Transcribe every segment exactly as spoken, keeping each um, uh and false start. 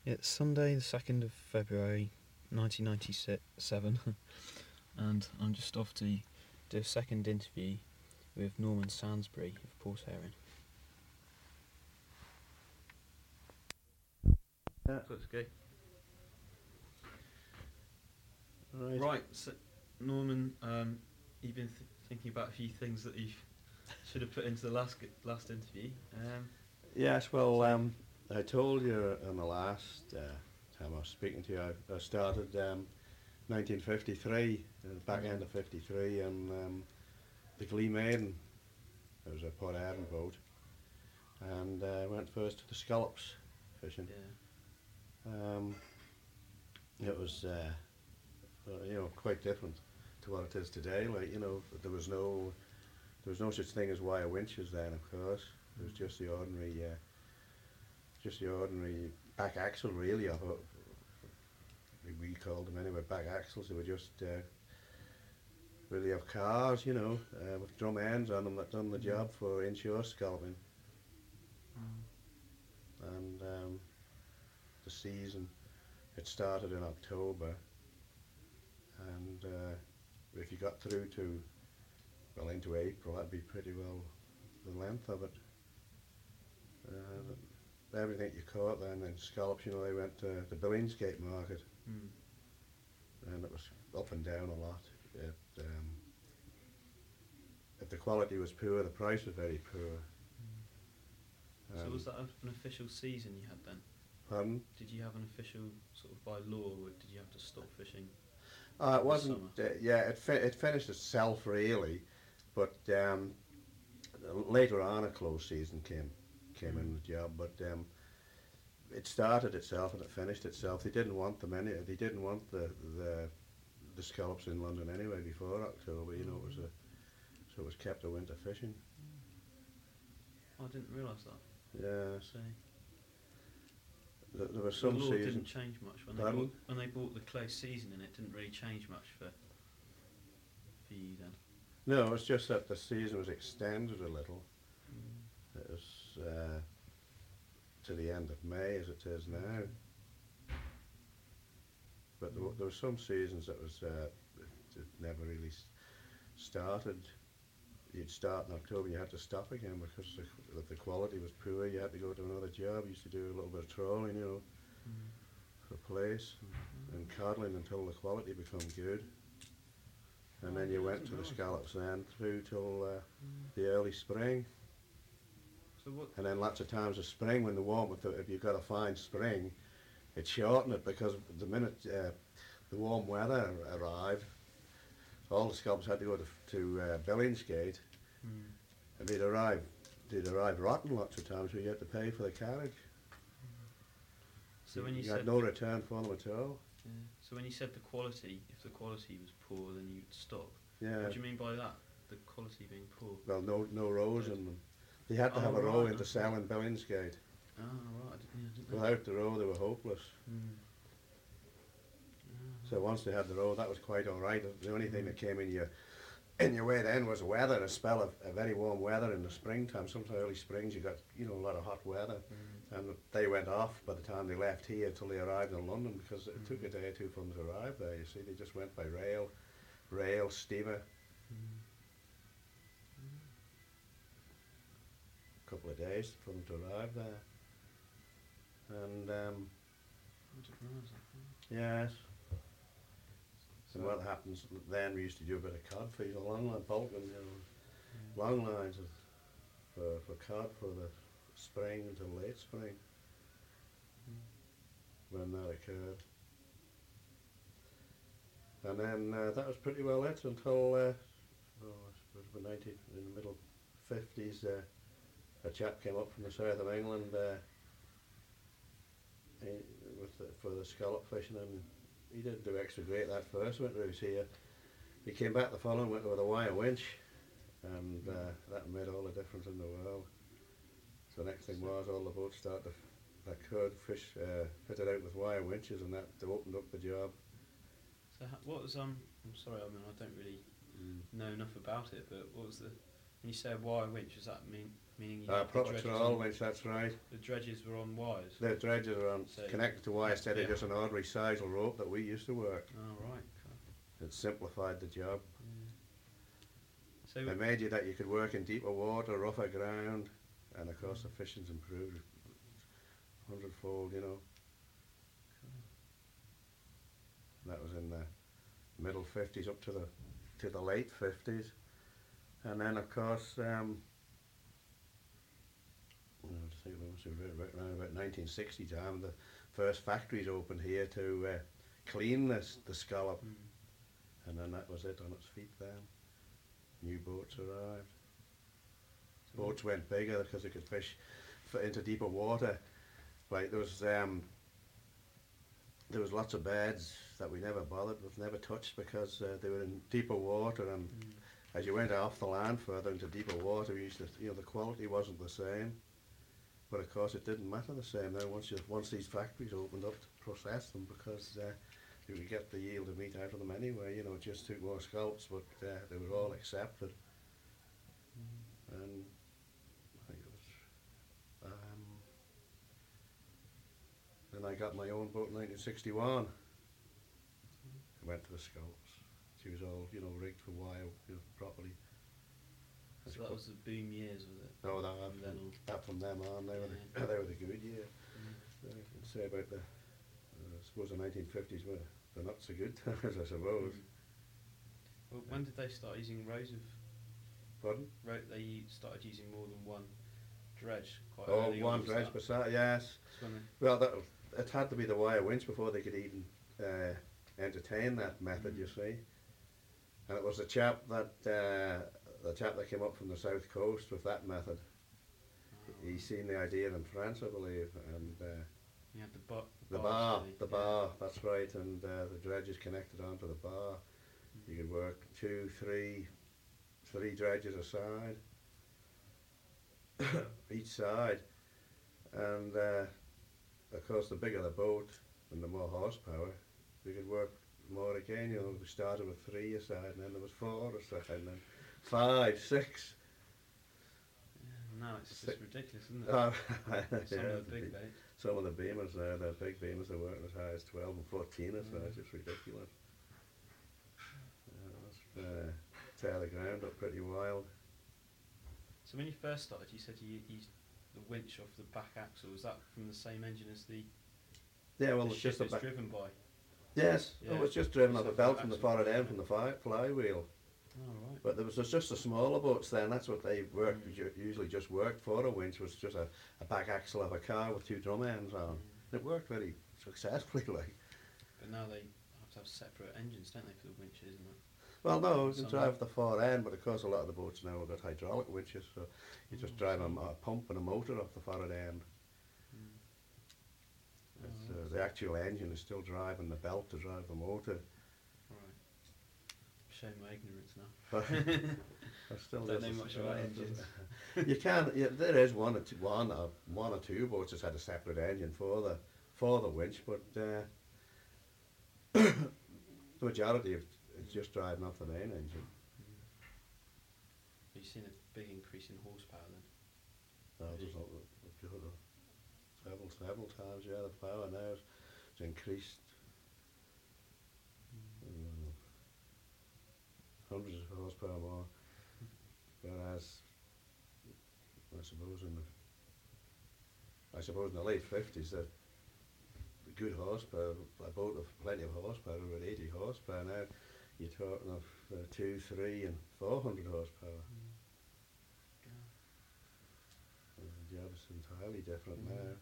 It's Sunday, the second of February, nineteen ninety-seven, and I'm just off to do a second interview with Norman Sansbury of Portharing. Yeah. Let's go. Right. Right, so Norman, um, you've been th- thinking about a few things that you should have put into the last last interview. Um, Yes, well, um, I told you in the last uh, time I was speaking to you, I, I started um, nineteen fifty-three, uh, back end of fifty-three, and um, the Glee Maiden. It was a Port Aaron boat, and I uh, went first to the scallops fishing. yeah. Um, it was, uh, uh, you know, quite different to what it is today. Like, you know, there was no, there was no such thing as wire winches then, of course. It was just the ordinary, uh, just the ordinary back axle, really. Of it. We called them anyway, back axles. They were just uh, really of cars, you know, uh, with drum ends on them that done the job for inshore scalloping. Mm. And um, the season, it started in October, and uh, if you got through to, well, into April, that'd be pretty well the length of it. Uh, everything you caught then in scallops, you know, they went to the Billingsgate market, Mm. and it was up and down a lot. It, um, if the quality was poor, the price was very poor. So Um, was that an official season you had then? pardon? Did you have an official sort of by law, or did you have to stop fishing? Uh, it the wasn't. summer? Uh, yeah, it fi- it finished itself really, but um, later on a close season came came Mm. in the job. But um, it started itself and it finished itself. They didn't want them any. They didn't want the the the scallops in London anyway before October. You know, it was a so it was kept a winter fishing. I didn't realise that. Yeah, So th- there were the some law seasons. didn't change much when they Pardon? bought, when they bought the close season in. It didn't really change much for for you then. No, it's just that the season was extended a little. Mm. It was uh, to the end of May as it is now. But there, there were some seasons that was uh, it, it never really s- started. You'd start in October, you had to stop again because the, the quality was poor. You had to go to another job. You used to do a little bit of trawling, you know, Mm. for place and, and coddling until the quality become good. And then you went to the scallops then through till uh, Mm. the early spring. So what? And then lots of times of spring when the warm, if, the, if you've got a fine spring, it shortened it because the minute uh, the warm weather arrived, all the scallops had to go to, to uh, Billingsgate, Mm. and they'd arrive, they'd arrive rotten lots of times, so you had to pay for the carriage. So when you, you said had no return for them at all. yeah. So when you said the quality, if the quality was poor, then you'd stop. Yeah. What do you mean by that? The quality being poor? Well, no, no rows in them. They had to Oh, have a row right, into okay. sell in Billingsgate. Ah, right. I didn't, yeah, I didn't know. Without the row, they were hopeless. Mm. So once they had the road, that was quite all right. The only thing that came in your in your way then was weather, a spell of a very warm weather in the springtime. Sometimes early springs you got, you know, a lot of hot weather, Mm. and they went off by the time they left here till they arrived in London because it Mm. took a day or two for them to arrive there. You see, they just went by rail, rail, steamer, Mm. a couple of days for them to arrive there. And um, I didn't realise that. yes. So, And what happens then? We used to do a bit of cod feed, a long line, bulking, you know, yeah. long lines of, for, for cod for the spring until late spring Mm. when that occurred. And then uh, that was pretty well it until, uh, oh, I suppose about ninety, in the middle fifties, uh, a chap came up from the south of England uh, he, with the, for the scallop fishing, and he didn't do extra great that first winter he was here. He came back the following winter with a wire winch, and uh, that made all the difference in the world. So the next thing was all the boats started to, f- that could fish uh, fitted out with wire winches, and that they opened up the job. So ha- what was um? I'm sorry, I mean I don't really Mm. know enough about it, but what was the? When you say a wire winch, does that mean Meaning you Uh, had the proper dredges trawl on, winch, that's right. the dredges Uh, had the proper dredges trawl on, winch, that's right. the dredges were on wires. The dredges are on, So connected to wire yeah, instead of yeah. just an ordinary sisal rope that we used to work. Oh right. Cool. It simplified the job. Yeah. So It made you that you could work in deeper water, rougher ground, and of course the fishing's improved hundredfold, you know. And that was in the middle fifties up to the to the late fifties, and then of course um, I think it must have been right around about nineteen sixty time the first factories opened here to uh, clean this the scallop, mm. and then that was it on its feet. Then new boats arrived. So Boats went bigger because they could fish f- into deeper water. Like there was um, there was lots of beds that we never bothered with, never touched because uh, they were in deeper water, and mm. as you went off the land further into deeper water, you used to, you know, the quality wasn't the same. But of course, it didn't matter the same then once you once these factories opened up to process them, because uh, you could get the yield of meat out of them anyway. You know, it just took more scalps, but uh, they were all accepted. Mm. And I think it was. Um, then I got my own boat in nineteen sixty-one. I went to the scalps. She was all, you know, rigged for wire, you know, properly. So that was the boom years, was it? No, that, From then on. that from them on, they were Yeah. the, they were the good year. Mm. I can say about the, uh, I suppose the nineteen fifties were the not so good times, I suppose. Mm. Well, when did they start using rows of? Pardon? Ro- they u- started using more than one dredge. Quite Oh, early one on, was dredge that? beside, yes. That's when they- Well, that, it had to be the wire winch before they could even uh, entertain that method, Mm. you see. And it was the chap that uh, the chap that came up from the south coast with that method. Oh, He seen the idea in France, I believe, and uh, you had the, bu- the bars, bar, really, the yeah. bar, that's right, and uh, the dredges connected onto the bar. Mm. You could work two, three, three dredges a side, each side, and uh, of course the bigger the boat and the more horsepower, you could work more again. You know, we started with three a side, and then there was four a side, and then five, six. Yeah, now it's Six. just ridiculous, isn't it? Uh, Some yeah, of the big be- boats. some of the beamers now, the big beamers, are working as high as twelve and fourteen a side. Mm. It's ridiculous. Yeah, that's uh, tear the ground up pretty wild. So when you first started, you said you used the winch off the back axle. Was that from the same engine as the, Yeah, well, the it's ship just a it's back. driven by? Yes, Yeah. oh, it's just driven Just off the off the belt from the axle. forward end from the fly, flywheel. Oh right. But there was just, just the smaller boats then. That's what they worked. Mm. ju- Usually just worked for a winch, was just a, a back axle of a car with two drum ends on. Mm. It worked very successfully, like. But now they have to have separate engines, don't they, for the winches and that? Well, no, you can Some drive the fore end, but of course a lot of the boats now have got hydraulic winches, so you just Oh, drive a, so- a pump and a motor off the forward end. Mm. It's, Oh, uh, right. the actual engine is still driving the belt to drive the motor. Right. Showing my ignorance now. I still Don't just know as- much about uh, engines. You can, yeah, there is one or two, one or one or two boats that's had a separate engine for the for the winch, but uh, the majority of it's just driving off the main engine. Have you seen a big increase in horsepower then? Uh, Really? there's a, a, a, several several times, yeah. The power now has has increased um, hundreds of horsepower more, whereas I suppose in the I suppose in the late fifties that the good horsepower, a boat of plenty of horsepower, about eighty horsepower. Now you're talking of uh, two, three, and four hundred horsepower. Uh, the job is entirely different Mm. now.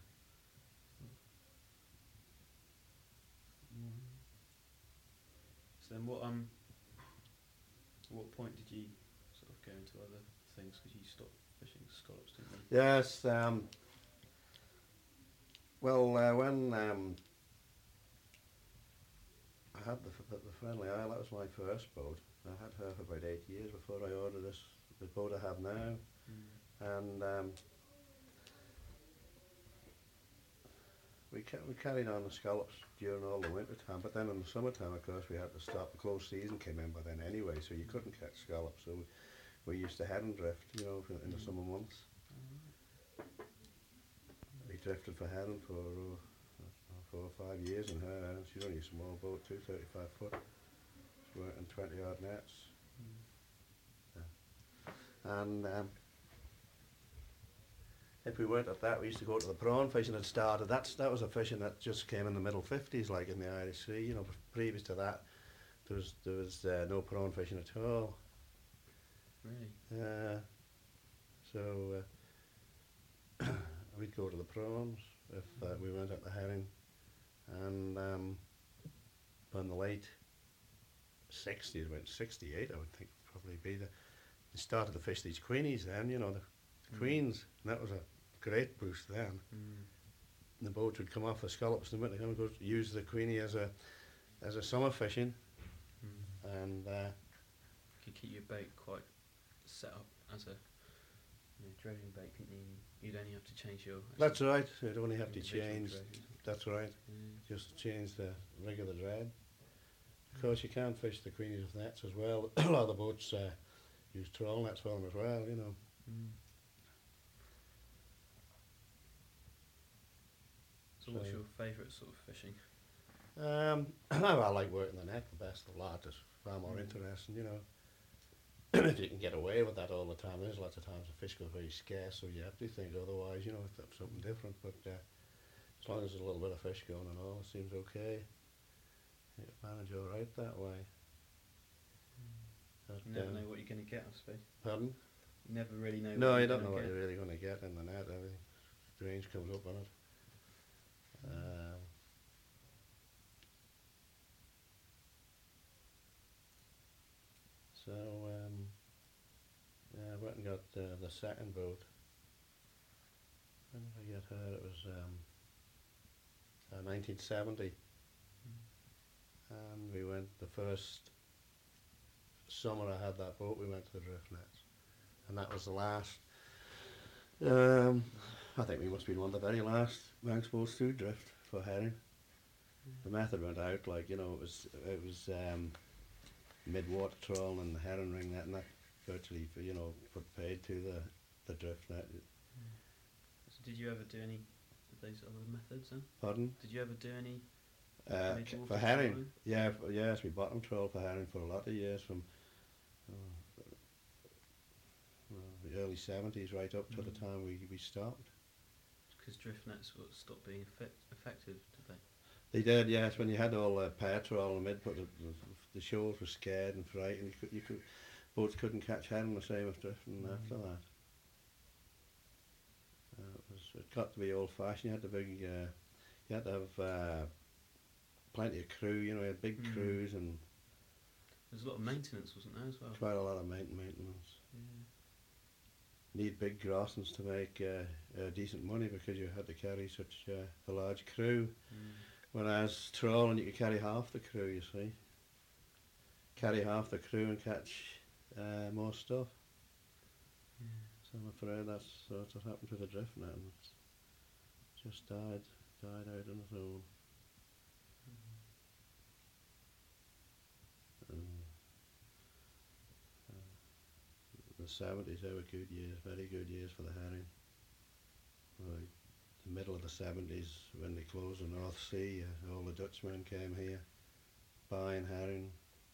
Mm. So then, what um, at what point did you sort of go into other things? Because you stopped fishing scallops, didn't you? Yes. Um, well, uh, when um, I had the, f- the, the Friendly Isle, that was my first boat. I had her for about eight years before I ordered this the boat I have now, Mm. and um, we ca- we carried on the scallops during all the winter time. But then in the summertime, of course, we had to stop. The close season came in by then anyway, so you couldn't catch scallops. So we, we used to head and drift, you know, in the Mm. summer months. Oh, drifted for herring for uh, four or five years in her. And she's only a small boat too, thirty-five foot. She's working twenty odd nets. Mm. And um, if we weren't at that, we used to go to the prawn fishing that started. That's, that was a fishing that just came in the middle fifties, like in the Irish Sea. You know, previous to that, there was, there was uh, no prawn fishing at all. Really? Uh, so uh, we'd go to the prawns if uh, we went at the herring. And um, in the late sixties, about sixty-eight, I would think probably be the, they started to fish these queenies then, you know, the, the Mm. queens, and that was a great boost then. Mm. And the boats would come off the scallops and they would go use the queenie as a as a summer fishing, Mm. and uh, Could keep your bait quite set up as a you know, dredging bait, couldn't you? You'd only have to change your. that's right. You'd only have to individual change. dredges. That's right. Yeah. Just change the rig of the dread. Of course, you can fish the queenies with nets as well. A lot of the boats uh, use trawl nets for them as well. You know. Mm. So, what's So- your favourite sort of fishing? Um, I like working the net the best of lot. It's far more Mm. interesting, you know. If you can get away with that all the time, there's lots of times the fish go very scarce, so you have to think otherwise, you know, if that's something different. But uh, as long as there's a little bit of fish going and all, it seems okay. You manage all right that way. But, You never um, know what you're going to get, I suppose. pardon? You never really know. No, what you you're don't know gonna what get. you're really going to get in the net. Everything strange comes up on it. Um, so, um, yeah, I went and got uh, the second boat. When did I get her? It was um, uh, nineteen seventy. And we went the first summer I had that boat, we went to the drift nets. And that was the last. Um, I think we must have been one of the very last Manx boats to drift for herring. The method went out, like, you know, it was it was um, mid-water trawl and the herring ring net, and that virtually, you know, put paid to the, the drift net. So did you ever do any of those other methods then? Pardon? Did you ever do any? Uh, Mid-water for herring, trawling? yeah, for, yes, we bottom trawl for herring for a lot of years, from uh, well, the early seventies right up to the Mm. time we, we stopped. Because drift nets sort of stopped being effect- effective, did they? They did, yes, when you had all the petrol and mid, but the, the, the shoals were scared and frightened. You could, you could, boats couldn't catch herring the same as drifting Mm. after that. Uh, it was it got to be old fashioned. You had the big, uh, you had to have uh, plenty of crew. You know, you had big Mm. crews and There's a lot of maintenance, wasn't there, as well? quite a lot of main- maintenance. Yeah. Need big crossings to make uh, uh, decent money because you had to carry such uh, a large crew. Mm. Whereas trawling, you could carry half the crew, you see. Carry half the crew and catch uh, more stuff. Yeah. So I'm afraid that's, that's what happened to the drift net, and it's just died, died out on its own. And, uh, the seventies, they were good years, very good years for the herring. Like the middle of the seventies, when they closed the North Sea, uh, all the Dutchmen came here buying herring.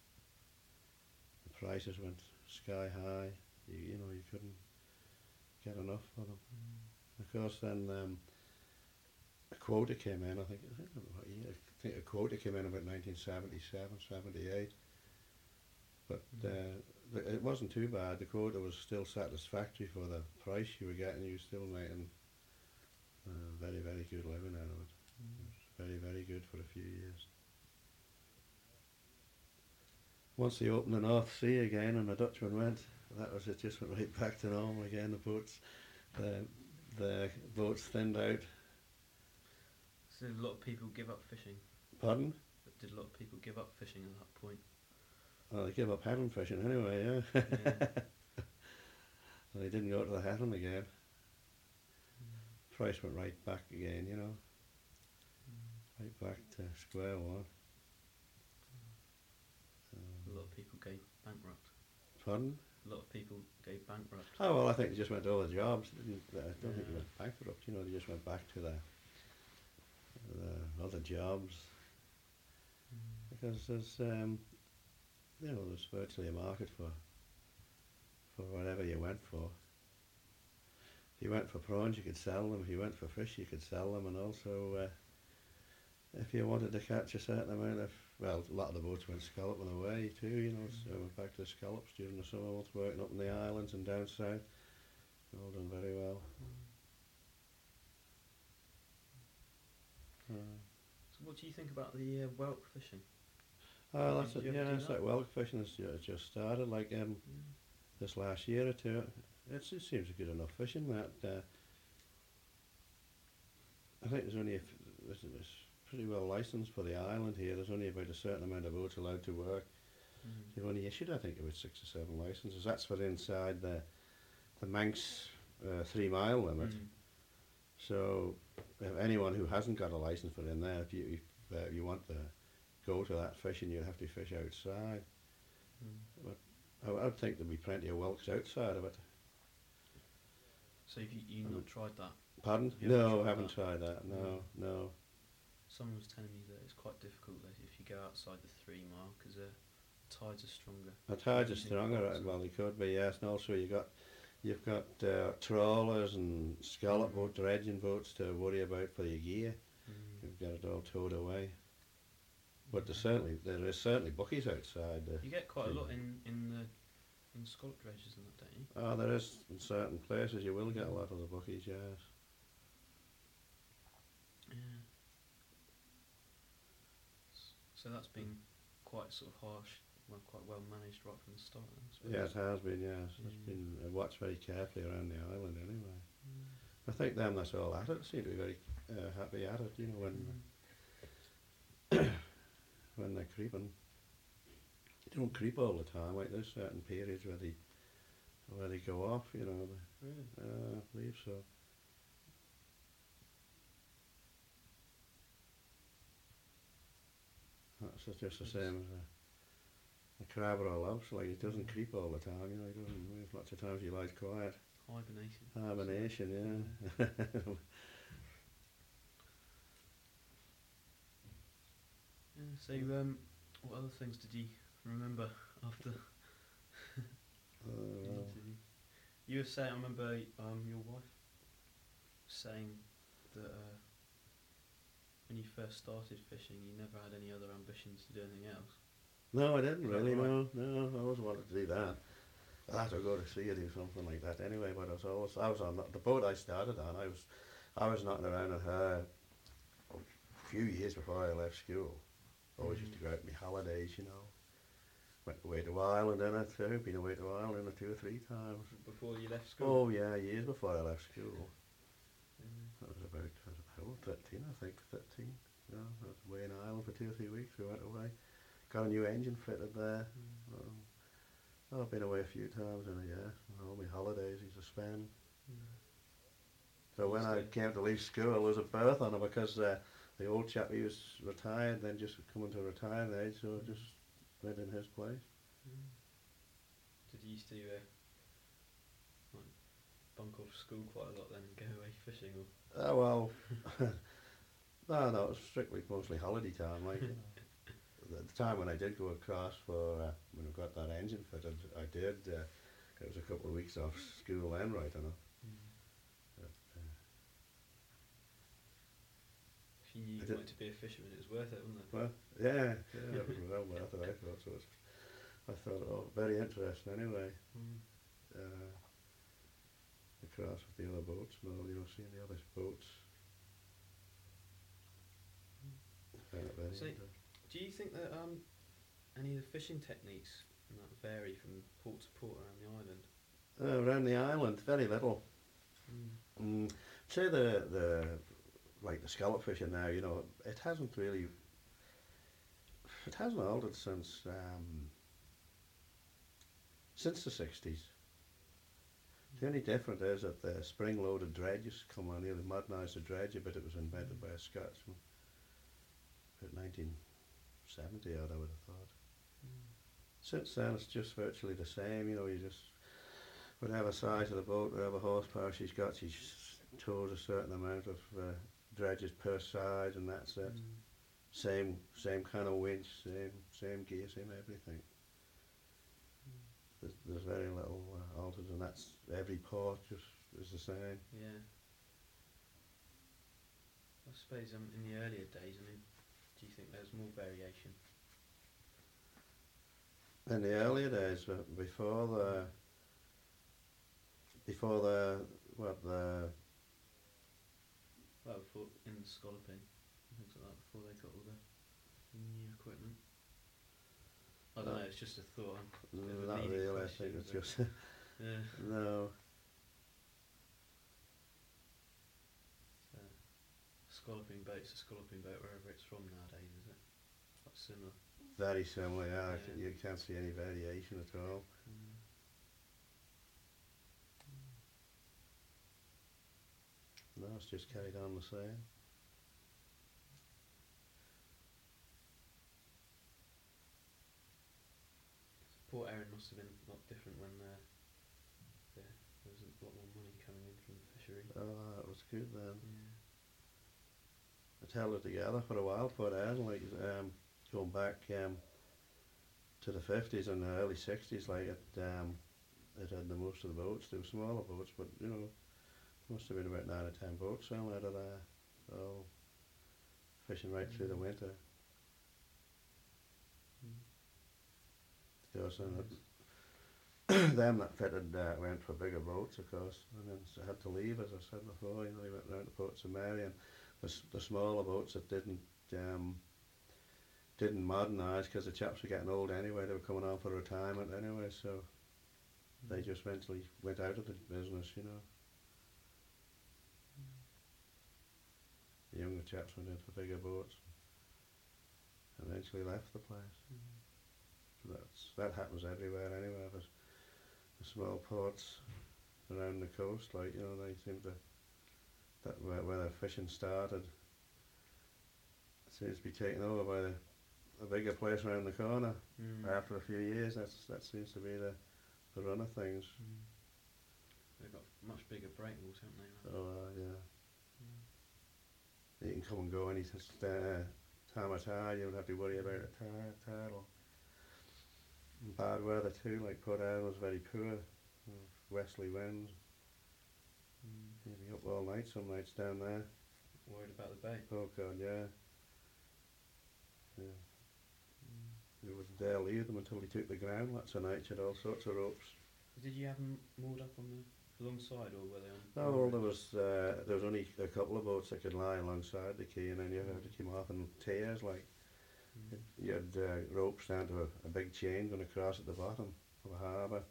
The prices went sky high. You, you know, you couldn't get enough for them. Mm. Of course, then um, a quota came in. I think I don't know what year. I think a quota came in about nineteen seventy-seven, seventy-eight. But Mm. uh, th- it wasn't too bad. The quota was still satisfactory for the price you were getting. You were still making uh, very, very good living out of it. It Mm. was very, very good for a few years. Once they opened the North Sea again and the Dutchman went, that was it. Just went right back to normal again. The boats, the the boats thinned out. So did a lot of people give up fishing? Pardon? But did a lot of people give up fishing at that point? Well, they gave up herring fishing anyway, yeah. Yeah. They didn't go to the herring again. Mm. Price went right back again, you know, Mm. right back to square one. A Um, lot of people go bankrupt. pardon? A lot of people go bankrupt. Oh well, I think they just went over the jobs. They didn't, I don't think they Yeah. went bankrupt. You know, they just went back to the, the other jobs because there's um, you know there's virtually a market for for whatever you went for. If you went for prawns, you could sell them. If you went for fish, you could sell them, and also uh, if you wanted to catch a certain amount of, well, a lot of the boats went scalloping away too. You know, so I went back to the scallops during the summer months, working up in the islands and down south. All done very well. Uh, So what do you think about the uh, whelk fishing? oh, that's Did it. you ever Yeah, do it's that? like whelk fishing has ju- just started. Like um, this last year or two, it's, it seems good enough fishing that. Uh, I think there's only a f- it's, it's pretty well licensed for the island here. There's only about a certain amount of boats allowed to work. Mm. They've only issued, I think, about six or seven licenses. That's for inside the the Manx uh, three mile limit. Mm. So, if anyone who hasn't got a license for in there, if you if, uh, you want to go to that fishing, you'd have to fish outside. Mm. I, I would think there'd be plenty of whelks outside of it. So have you, you Um, not tried that? Pardon? You haven't No, tried I haven't that? tried that. No, no. Someone was telling me that it's quite difficult that if you go outside the three mile because uh, tides are stronger. The tides are Using stronger. boats. uh, Well, they could be. Yes, and also you got you've got uh, trawlers and scallop Mm. boats, dredging boats to worry about for your gear. Mm. You've got it all towed away. But there's certainly there is certainly buckies outside. Uh, You get quite a three lot mile. in in the in scallop dredges and that, don't you? Oh, there is in certain places you will get a lot of the buckies. Yes. Yeah. S- So that's been quite sort of harsh, well, quite well managed right from the start. Then, I suppose. Yeah, it has been. Yes, it's Yeah. been uh, watched very carefully around the island. Anyway, Mm. I think them that's all at it seem to be very uh, happy at it. You know when. Mm. when they're creeping. They don't creep all the time. Like there's certain periods where they where they go off. You know, Really? uh, I believe so. That's just just the same as a, a crab or a lobster. Like it doesn't Mm. creep all the time. You know, he doesn't move. Lots of times he lies quiet. Hibernation. Hibernation, yeah. Yeah, so um, what other things did you remember after the Uh, interview? You were saying, I remember um, your wife saying that uh, when you first started fishing, you never had any other ambitions to do anything else. no, I didn't Is that really. right? No, no. I always wanted to do that. I'd have to go to sea or do something like that anyway. But I was always I was on the, the boat I started on. I was I was knocking around with her a few years before I left school. Always used to go out on my holidays, you know. Went away to Ireland in it too. Been away to Ireland in it two or three times. Before you left school? Oh yeah, years before I left school. Yeah. That was about, I was about thirteen, I think, thirteen. Yeah, I was away in Ireland for two or three weeks. We went away. Got a new engine fitted there. Mm. Um, I've been away a few times in a year. All my holidays used to spend. Mm. So when I Used to- came to leave school, there was a birth on it because uh, the old chap, he was retired, then just coming to retirement age, so I just went in his place. Mm. Did you used to uh, like bunk off school quite a lot then and go away fishing? Or Oh, well, no, no, it was strictly mostly holiday time. Like, at the time when I did go across for, uh, when I got that engine fitted, I did, uh, it was a couple of weeks off school then, right, I know. But, uh, if you knew I you did- wanted to be a fisherman, it was worth it, wasn't it? well, yeah, yeah, it was well worth it, I thought, so it's, I thought, oh, very interesting anyway. Mm. uh, across with the other boats and all, you know, seeing the other boats. Uh, very So- interesting. Do you think that um, any of the fishing techniques and that vary from port to port around the island? Uh, around the island, very little. Mm. Mm, say the the like the scallop fishing now, you know, it hasn't really, it hasn't altered since um, since the sixties. The only difference is that the spring-loaded dredges come on here. They modernised the dredge a bit. It was invented by a Scotsman about nineteen seventy odd, I would have thought. Mm. Since then, it's just virtually the same. You know, you just whatever size of the boat, whatever horsepower she's got, she tows a certain amount of uh, dredges per side, and that's it. Mm. Same, same kind of winch, same, same gear, same everything. There's, there's very little uh, altered, and that's every port just is the same. Yeah. I suppose um, in the earlier days, I mean, do you think there was more variation? In the earlier days, uh, before the, before the, what the, Well, before in the scalloping and things like that, before they got all the new equipment. I don't No. know. It's just a thought. I'm a bit of a not leading really, I question, think it's but- just, Yeah. no. So, scalloping boat's a scalloping boat wherever it's from nowadays, is it? Quite similar. Very similar, yeah, Yeah. you can't see any variation at all. Mm. No, it's just carried on the same. Port Erin must have been a lot different when uh, the, there was a lot more money coming in from the fishery. Oh, that was good then. Yeah. It held it together for a while, Port Erin, like, um, going back um, to the fifties and the early sixties, like, it, um, it had the most of the boats. They were smaller boats, but, you know, must have been about nine or ten boats sailing out of there, all fishing right through the Mm. winter. Mm. Because then Nice. it, them that fitted uh, went for bigger boats, of course, and then s- had to leave, as I said before. You know, they went round to Ports of Mary, and the, s- the smaller boats that didn't um, didn't modernise, because the chaps were getting old anyway. They were coming on for retirement anyway, so they Mm. just eventually went out of the business. You know, the younger chaps went in for bigger boats, and eventually left the place. Mm. That's that happens everywhere anyway. But the small ports around the coast, like, you know, they seem to, that where, where the fishing started, seems to be taken over by the a bigger place around the corner. Mm. After a few years, that's that seems to be the the run of things. Mm. They've got much bigger breakwalls, haven't they? So uh, yeah, Mm. you can come and go any t- uh, time of tide. You don't have to worry about a tide, tide or bad weather too. Like Port Erin was very poor, uh, westerly winds. Mm. You'd be up all night some nights down there. Worried about the bait. Oh God, yeah. Yeah. Mm. You wouldn't dare leave them until they took the ground. Lots of nights you had all sorts of ropes. Did you have them moored up on the alongside, or were they on? No, well, there was uh, there was only a couple of boats that could lie alongside the quay, and then you had to come off in tiers. Like, Mm. you had uh, ropes down to a, a big chain going across at the bottom of the harbour.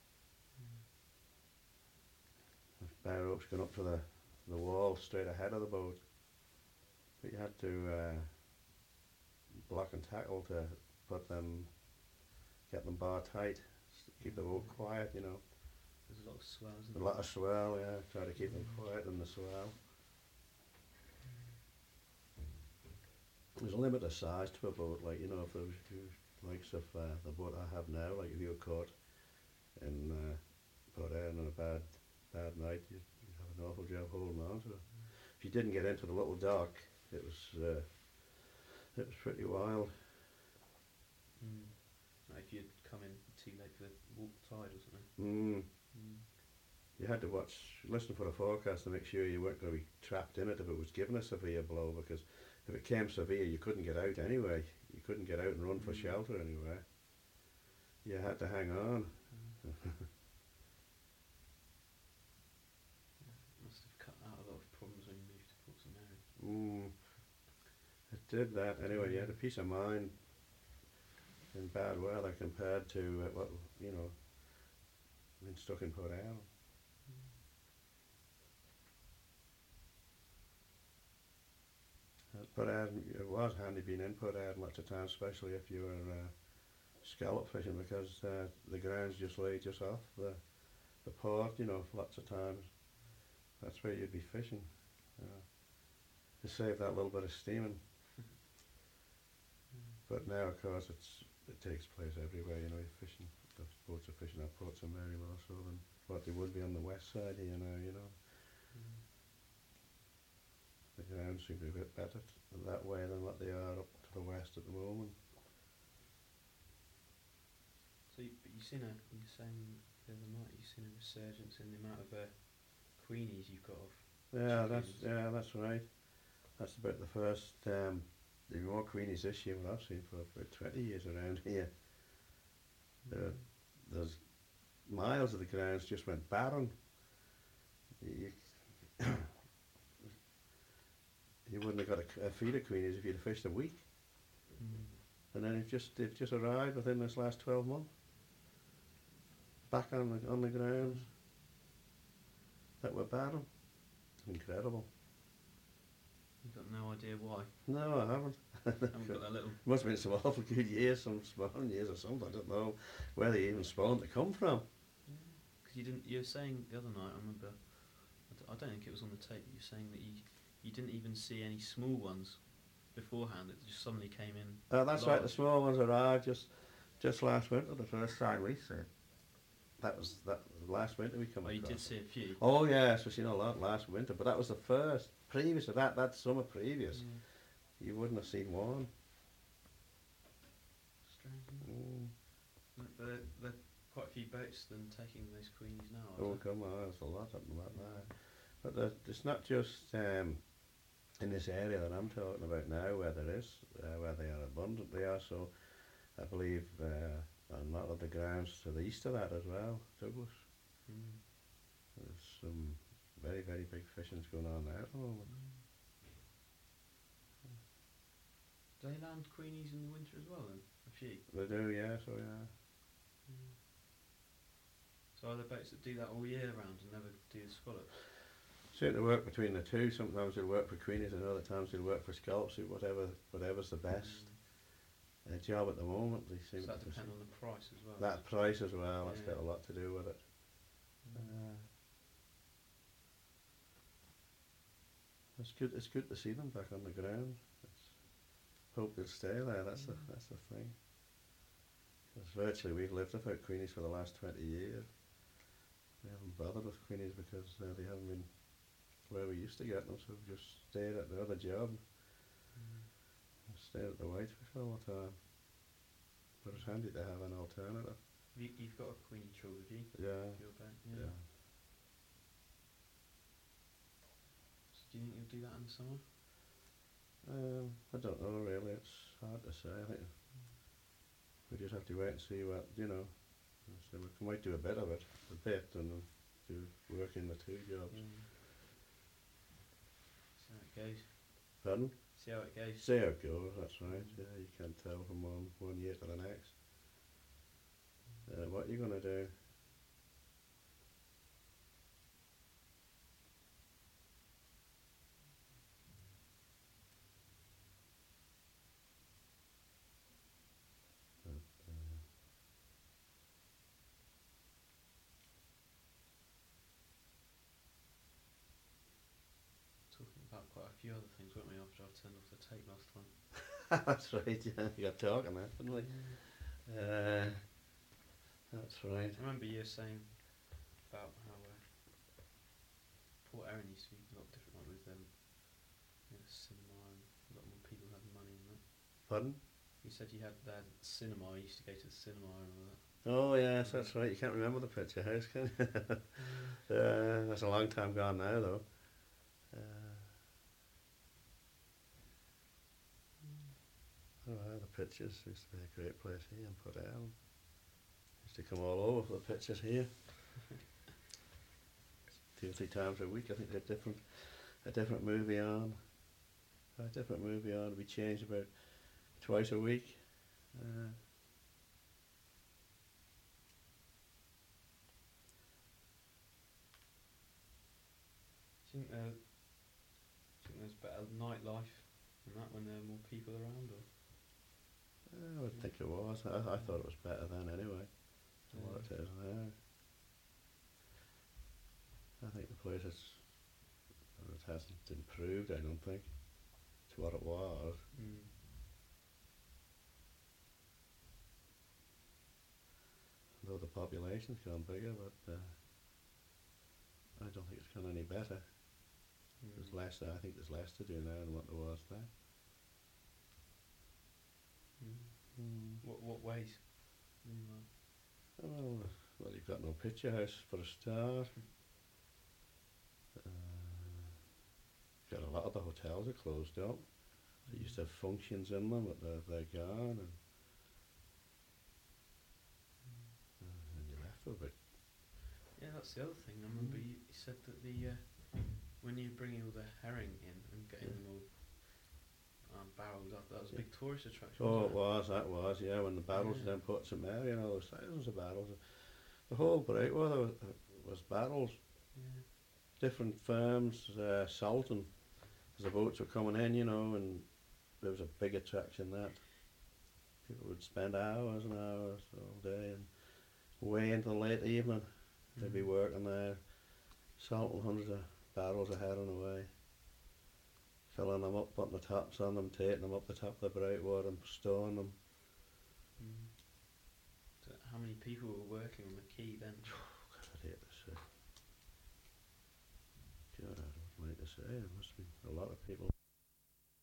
Bare ropes going up to the the wall straight ahead of the boat. But you had to uh, block and tackle to put them, get them bar tight, s- keep the boat quiet. You know, There's a lot of swell, isn't a there? lot of swell. Yeah, try to keep them quiet in the swell. There's a limit of size to a boat. Like, you know, if there was huge likes of uh, the boat I have now, like if you were caught in uh, Port Erin on a bad bad night, you'd, you'd have an awful job holding on to it. If you didn't get into the little dock, it was uh, it was pretty wild. Mm. Like if you'd come in too late for the walk tide or something. Mm. Mm. You had to watch, listen for the forecast to make sure you weren't going to be trapped in it if it was given a severe blow, because if it came severe, you couldn't get out anyway. You couldn't get out and run for Mm. shelter anywhere. You had to hang on. Mm. Must have cut out a lot of problems when you moved to Ports of Mary. Mm. It did that anyway. You had a peace of mind in bad weather compared to uh, what, you know, being stuck in Port Erin. Uh, Port Erin, it was handy being in Port Erin lots of times, especially if you were uh, scallop fishing, because uh, the grounds just lay just off the the port, you know, lots of times. That's where you'd be fishing. Uh, to save that little bit of steaming. But now, of course, it's it takes place everywhere. You know, you're fishing. The boats are fishing at Ports of Mary more so than what they would be on the west side here now, you know. Mm. The grounds seem to be a bit better t- that way than what they are up to the west at the moment. So, you, but you've seen a, you were saying the other night, you've seen a resurgence in the amount of uh, queenies you've got of Yeah, that's chickens. yeah, that's right. That's about the first. Um, there'll be more queenies this year than I've seen for about twenty years around here. There, there's miles of the grounds just went barren. You, you wouldn't have got a, a feed of queenies if you'd have fished a week, Mm. and then it just they've just arrived within this last twelve months. Back on the on the grounds that were barren. Incredible. You've got no idea why. No, I haven't. Haven't got that little. Must have been some awful good years, some spawning years or something. I don't know where they even spawned to come from. Because you didn't. You were saying the other night. I remember. I, d- I don't think it was on the tape. But you were saying that you you didn't even see any small ones beforehand. It just suddenly came in. Uh, that's right. The large. small ones arrived just just last winter. The first time we seen. That was that was last winter we come Oh, you across. did see a few. Oh yes, we've seen a lot last winter, but that was the first. Previous to that, that summer previous, Yeah. you wouldn't have seen one. Strange. Isn't it? Mm. But there, there are quite a few boats then taking those queenies now. Oh Are there? come on, there's a lot of them like that. But the, it's not just um, in this area that I'm talking about now where there is, uh, where they are abundant. They are so, I believe, uh, on a lot of the grounds to the east of that as well, Douglas. Mm. There's some very, very big fishing's going on there at the moment. Do they land queenies in the winter as well then? A few. They do, yeah, so yeah. So are there boats that do that all year round and never do the scallops? Seem to work between the two. Sometimes they'll work for queenies and other times they'll work for scallops, whatever, whatever's the best uh, job at the moment. They Mm. seem So that to depends on the price as well. that price as well. That's Yeah. got a lot to do with it. Mm. Uh, it's good. It's good to see them back on the ground. It's, hope they'll stay there. That's the that's the thing. 'Cause virtually we've lived without queenies for the last twenty years. We haven't bothered with queenies because uh, they haven't been where we used to get them. So we've just stayed at the other job. Mm. and Stayed at the whitefish all the time. But it's handy to have an alternative. You, you've got a queenie trawl with you Yeah. for your boat, Yeah. yeah. So do you think you'll do that in the summer? Um, I don't know really. It's hard to say. I think we just have to wait and see what you know. So we might do a bit of it, a bit, and do work in the two jobs. Mm. See how it goes. Pardon? See how it goes. See how it goes. That's right. Yeah, you can't tell from one one year to the next. Uh, what you're gonna do? But, uh, Talking about quite a few other things, weren't we, after I turned off the tape last time? that's right. Yeah, you got talking there, didn't we? Uh, that's right. I remember you were saying about how uh, Port Erin used to be a lot different, like with um, you know, the cinema and a lot more people having money and that. Pardon? You said you had that cinema, you used to go to the cinema and all that. Oh yes, that's right. You can't remember the picture house, can you? uh, that's a long time gone now, though. Uh, oh, well, the pictures used to be a great place here in Port Ellen. Used to come all over for the pictures here. Two or three times a week, I think they're different. A different movie on. A different movie on. We changed about twice a week. Uh, Do you think, uh, do you think there's better nightlife and that when there are more people around, or? I would think it was. I, I thought it was better then anyway than what Yeah. it is now. I think the place is, it hasn't improved, I don't think, to what it was. Mm. Though the population's gone bigger, but uh, I don't think it's gone any better. There's Mm. less. I think there's less to do now than what there was then. Mm. Mm. What what ways? Meanwhile. Well, well, you've got no picture house for a start. Uh, got a lot of the hotels are closed up. They used to have functions in them, but they're, they're gone, and, uh, and you're left with it. Yeah, that's the other thing. I remember Mm. you, you said that the uh, when you're bringing all the herring in and getting Yeah. them all um, barreled up, that was a Yeah. big tourist attraction. Oh, it wasn't was, that was, yeah, when the barrels Yeah. then put some there, you know, there was thousands of barrels. The whole breakwater was, was barrels, Yeah. different firms, uh, Salton, as the boats were coming in, you know, and there was a big attraction that. People would spend hours and hours all day and way into the late evening. They'd be Mm. working there, salting hundreds of barrels of herring away, filling them up, putting the tops on them, taking them up the top of the breakwater and storing them. Mm. So how many people were working on the quay then? God, I'd hate to say. God, I don't like to say. There must have been a lot of people.